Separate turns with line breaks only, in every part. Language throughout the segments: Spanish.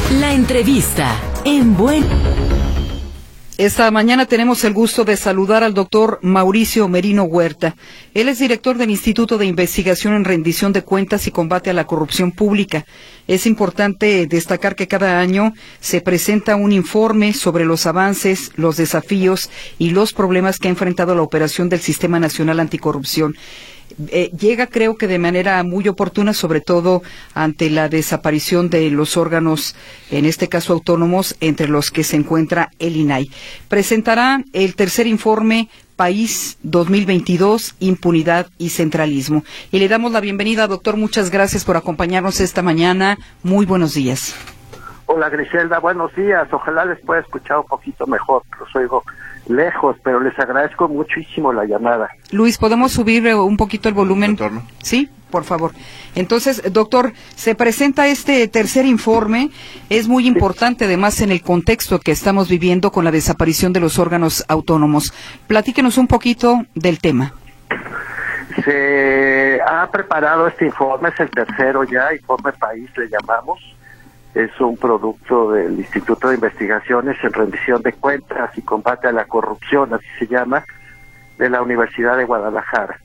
La entrevista en Buen...
Esta mañana tenemos el gusto de saludar al doctor Mauricio Merino Huerta. Él es director del Instituto de Investigación en Rendición de Cuentas y Combate a la Corrupción Pública. Es importante destacar que cada año se presenta un informe sobre los avances, los desafíos y los problemas que ha enfrentado la operación del Sistema Nacional Anticorrupción. Llega, creo que de manera muy oportuna, sobre todo ante la desaparición de los órganos, en este caso autónomos, entre los que se encuentra el INAI. Presentará el tercer informe País 2022, Impunidad y Centralismo. Y le damos la bienvenida, doctor. Muchas gracias por acompañarnos esta mañana. Muy buenos días.
Hola, Griselda. Buenos días. Ojalá les pueda escuchar un poquito mejor. Los oigo lejos, pero les agradezco muchísimo la llamada.
Luis, ¿podemos subir un poquito el volumen? Sí, por favor. Entonces, doctor, se presenta este tercer informe. Es muy importante, además, en el contexto que estamos viviendo con la desaparición de los órganos autónomos. Platíquenos un poquito del tema.
Se ha preparado este informe, es el tercero ya, Informe País le llamamos. Es un producto del Instituto de Investigaciones en Rendición de Cuentas y Combate a la Corrupción, así se llama, de la Universidad de Guadalajara.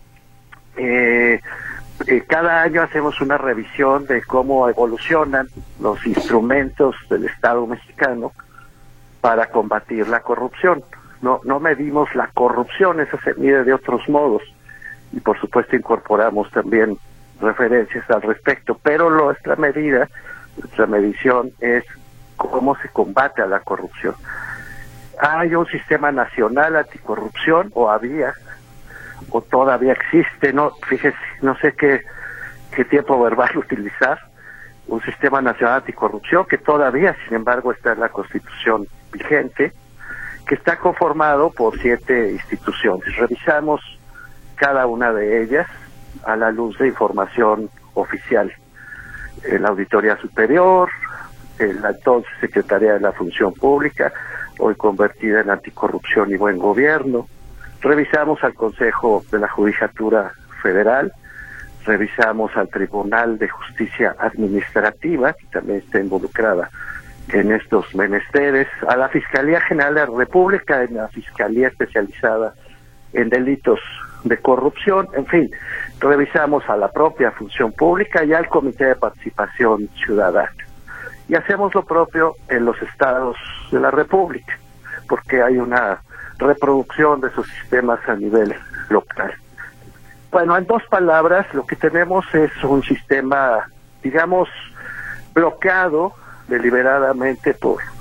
Cada año hacemos una revisión de cómo evolucionan los instrumentos del Estado mexicano para combatir la corrupción. No medimos la corrupción, eso se mide de otros modos, y por supuesto incorporamos también referencias al respecto, pero nuestra medición es cómo se combate a la corrupción. Hay un sistema nacional anticorrupción, o había, o todavía existe, fíjese, no sé qué tiempo verbal utilizar, un sistema nacional anticorrupción que todavía, sin embargo, está en la Constitución vigente, que está conformado por 7 instituciones. Revisamos cada una de ellas a la luz de información oficial. La Auditoría Superior, la entonces Secretaría de la Función Pública, hoy convertida en Anticorrupción y Buen Gobierno. Revisamos al Consejo de la Judicatura Federal, revisamos al Tribunal de Justicia Administrativa, que también está involucrada en estos menesteres, a la Fiscalía General de la República, en la Fiscalía Especializada en Delitos de Corrupción, en fin, revisamos a la propia Función Pública y al Comité de Participación Ciudadana. Y hacemos lo propio en los estados de la República, porque hay una reproducción de sus sistemas a nivel local. Bueno, en 2 palabras, lo que tenemos es un sistema, digamos, bloqueado deliberadamente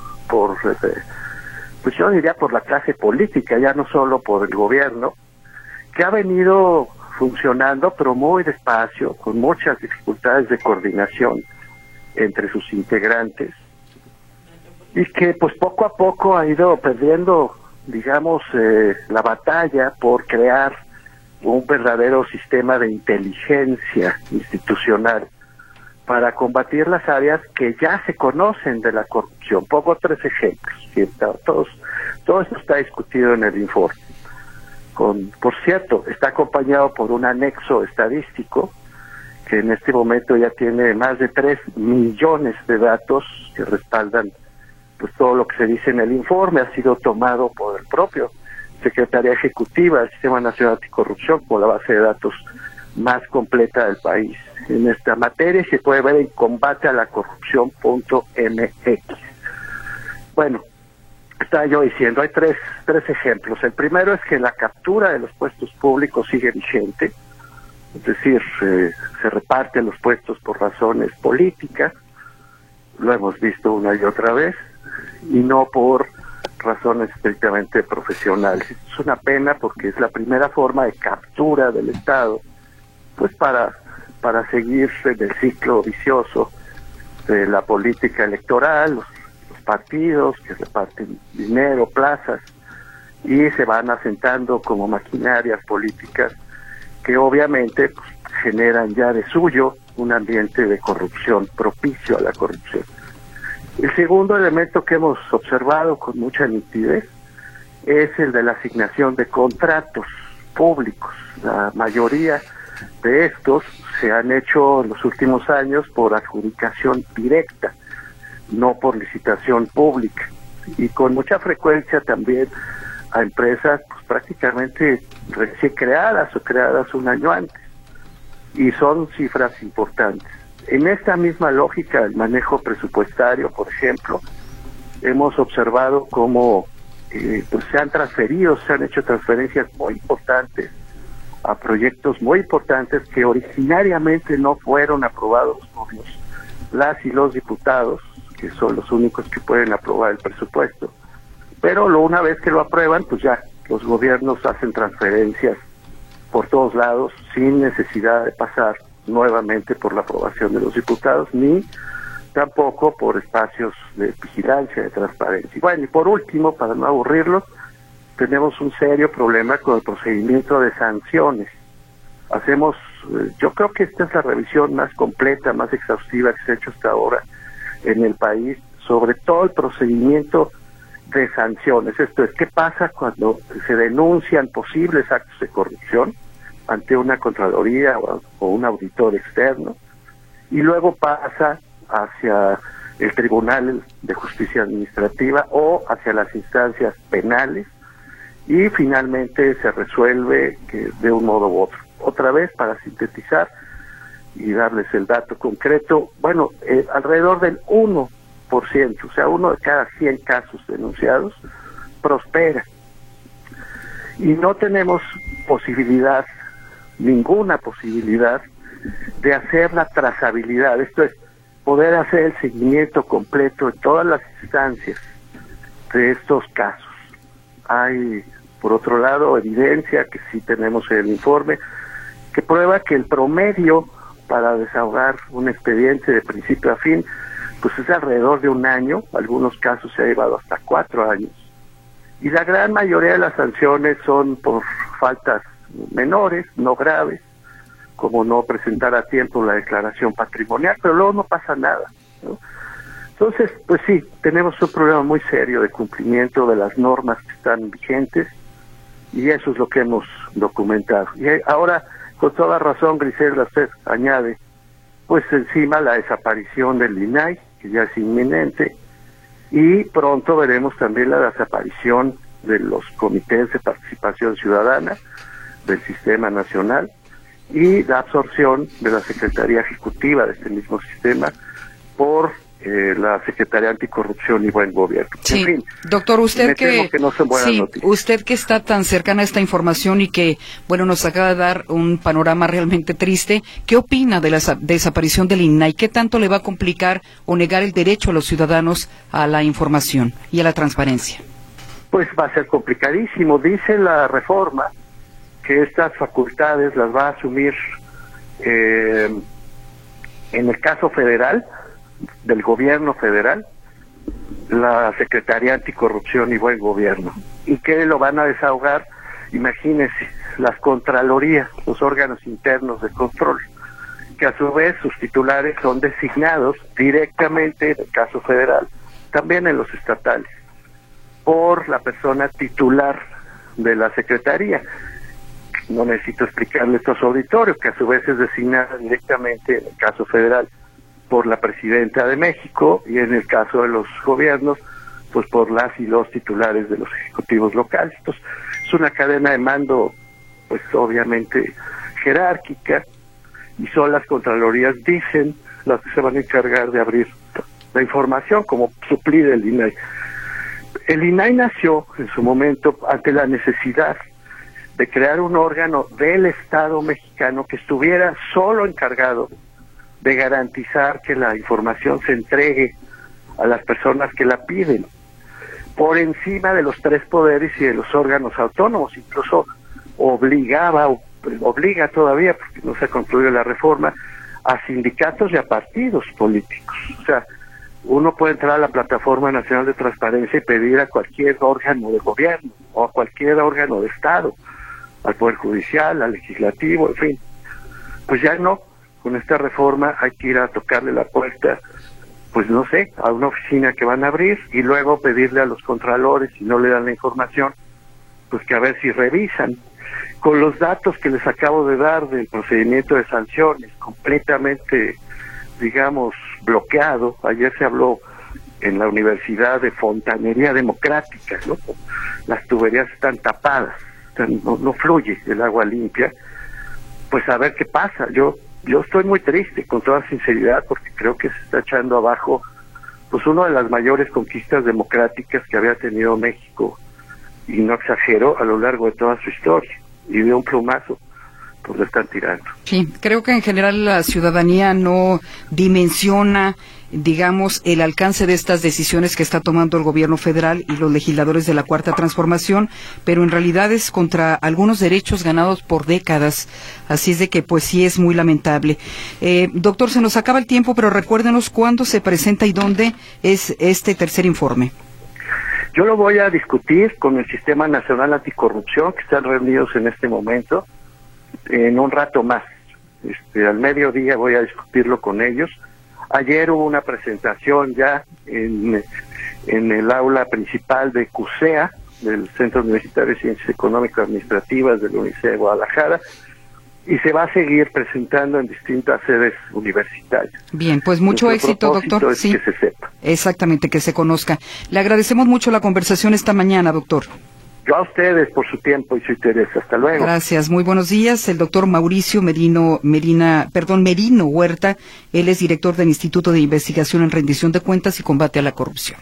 pues yo diría por la clase política, ya no solo por el gobierno, que ha venido funcionando, pero muy despacio, con muchas dificultades de coordinación entre sus integrantes, y que pues poco a poco ha ido perdiendo, digamos, la batalla por crear un verdadero sistema de inteligencia institucional para combatir las áreas que ya se conocen de la corrupción. Pongo 3 ejemplos, todo esto está discutido en el informe. Por cierto, está acompañado por un anexo estadístico que en este momento ya tiene más de 3 millones de datos que respaldan pues todo lo que se dice en el informe. Ha sido tomado por el propio Secretaría Ejecutiva del Sistema Nacional Anticorrupción como la base de datos más completa del país en esta materia, y se puede ver en combatealacorrupción.mx. Bueno, estaba yo diciendo, hay tres ejemplos. El primero es que la captura de los puestos públicos sigue vigente, es decir, se reparten los puestos por razones políticas, lo hemos visto una y otra vez, y no por razones estrictamente profesionales. Es una pena porque es la primera forma de captura del Estado, pues para seguir en el ciclo vicioso de la política electoral, los partidos que reparten dinero, plazas, y se van asentando como maquinarias políticas que obviamente pues, generan ya de suyo un ambiente de corrupción, propicio a la corrupción. El segundo elemento que hemos observado con mucha nitidez es el de la asignación de contratos públicos. La mayoría de estos se han hecho en los últimos años por adjudicación directa. no por licitación pública, y con mucha frecuencia también a empresas pues, prácticamente recién creadas o creadas un año antes, y son cifras importantes. En esta misma lógica del manejo presupuestario, por ejemplo, hemos observado cómo pues se han hecho transferencias muy importantes a proyectos muy importantes que originariamente no fueron aprobados por las y los diputados, que son los únicos que pueden aprobar el presupuesto. Pero una vez que lo aprueban, pues ya los gobiernos hacen transferencias por todos lados sin necesidad de pasar nuevamente por la aprobación de los diputados, ni tampoco por espacios de vigilancia, de transparencia. Bueno, y por último, para no aburrirlos, tenemos un serio problema con el procedimiento de sanciones. Yo creo que esta es la revisión más completa, más exhaustiva que se ha hecho hasta ahora en el país, sobre todo el procedimiento de sanciones. Esto es, ¿qué pasa cuando se denuncian posibles actos de corrupción ante una Contraloría o un auditor externo, y luego pasa hacia el Tribunal de Justicia Administrativa o hacia las instancias penales, y finalmente se resuelve de un modo u otro? Otra vez, para sintetizar y darles el dato concreto, bueno, alrededor del 1%, o sea, 1 de cada 100 casos denunciados, prospera. Y no tenemos posibilidad, ninguna posibilidad, de hacer la trazabilidad, esto es, poder hacer el seguimiento completo en todas las instancias de estos casos. Hay, por otro lado, evidencia que sí tenemos en el informe, que prueba que el promedio para desahogar un expediente de principio a fin, pues es alrededor de 1 año, algunos casos se ha llevado hasta 4 años, y la gran mayoría de las sanciones son por faltas menores, no graves, como no presentar a tiempo la declaración patrimonial, pero luego no pasa nada, ¿no? Entonces, pues sí, tenemos un problema muy serio de cumplimiento de las normas que están vigentes, y eso es lo que hemos documentado. Y ahora, con toda razón, Griselda, usted añade, pues encima la desaparición del INAI, que ya es inminente, y pronto veremos también la desaparición de los comités de participación ciudadana del Sistema Nacional, y la absorción de la Secretaría Ejecutiva de este mismo sistema por la Secretaría Anticorrupción y Buen Gobierno.
Sí,
en fin,
doctor, usted que
no son buenas noticias.
Usted que está tan cercana a esta información y que, bueno, nos acaba de dar un panorama realmente triste, ¿qué opina de la desaparición del INAI? ¿Qué tanto le va a complicar o negar el derecho a los ciudadanos a la información y a la transparencia?
Pues va a ser complicadísimo. Dice la reforma que estas facultades las va a asumir en el caso federal, del gobierno federal, la Secretaría Anticorrupción y Buen Gobierno. ¿Y qué lo van a desahogar? Imagínense, las contralorías, los órganos internos de control, que a su vez sus titulares son designados directamente, en el caso federal, también en los estatales, por la persona titular de la Secretaría. No necesito explicarle esto a su auditorio, que a su vez es designada directamente, en el caso federal, por la Presidenta de México, y en el caso de los gobiernos, pues por las y los titulares de los ejecutivos locales. Entonces, es una cadena de mando, pues obviamente jerárquica, y son las contralorías, dicen, las que se van a encargar de abrir la información, como suplir el INAI. El INAI nació en su momento ante la necesidad de crear un órgano del Estado mexicano que estuviera solo encargado de garantizar que la información se entregue a las personas que la piden, por encima de los 3 poderes y de los órganos autónomos. Incluso obliga todavía, porque no se ha concluido la reforma, a sindicatos y a partidos políticos. O sea, uno puede entrar a la Plataforma Nacional de Transparencia y pedir a cualquier órgano de gobierno o a cualquier órgano de Estado, al Poder Judicial, al Legislativo, en fin. Pues ya no. Con esta reforma hay que ir a tocarle la puerta, pues no sé, a una oficina que van a abrir, y luego pedirle a los contralores, si no le dan la información, pues que a ver si revisan. Con los datos que les acabo de dar del procedimiento de sanciones, completamente, digamos, bloqueado. Ayer se habló en la Universidad de Fontanería Democrática, ¿no? Las tuberías están tapadas, no fluye el agua limpia, pues a ver qué pasa. Yo estoy muy triste, con toda sinceridad, porque creo que se está echando abajo pues una de las mayores conquistas democráticas que había tenido México, y no exagero, a lo largo de toda su historia, y de un plumazo pues lo están tirando.
Sí, creo que en general la ciudadanía no dimensiona, digamos, el alcance de estas decisiones que está tomando el gobierno federal y los legisladores de la Cuarta Transformación, pero en realidad es contra algunos derechos ganados por décadas, así es de que pues sí es muy lamentable. Doctor, se nos acaba el tiempo, pero recuérdenos cuándo se presenta y dónde es este tercer informe.
Yo lo voy a discutir con el Sistema Nacional Anticorrupción, que están reunidos en este momento, en un rato más. Al mediodía voy a discutirlo con ellos. Ayer hubo una presentación ya en el aula principal de CUSEA, del Centro Universitario de Ciencias Económicas Administrativas de la Universidad de Guadalajara, y se va a seguir presentando en distintas sedes universitarias.
Bien, pues mucho éxito, doctor.
Es sí, que se sepa.
Exactamente, que se conozca. Le agradecemos mucho la conversación esta mañana, doctor.
Yo a ustedes por su tiempo y su interés. Hasta luego.
Gracias, muy buenos días. El doctor Mauricio Merino Huerta, él es director del Instituto de Investigación en Rendición de Cuentas y Combate a la Corrupción.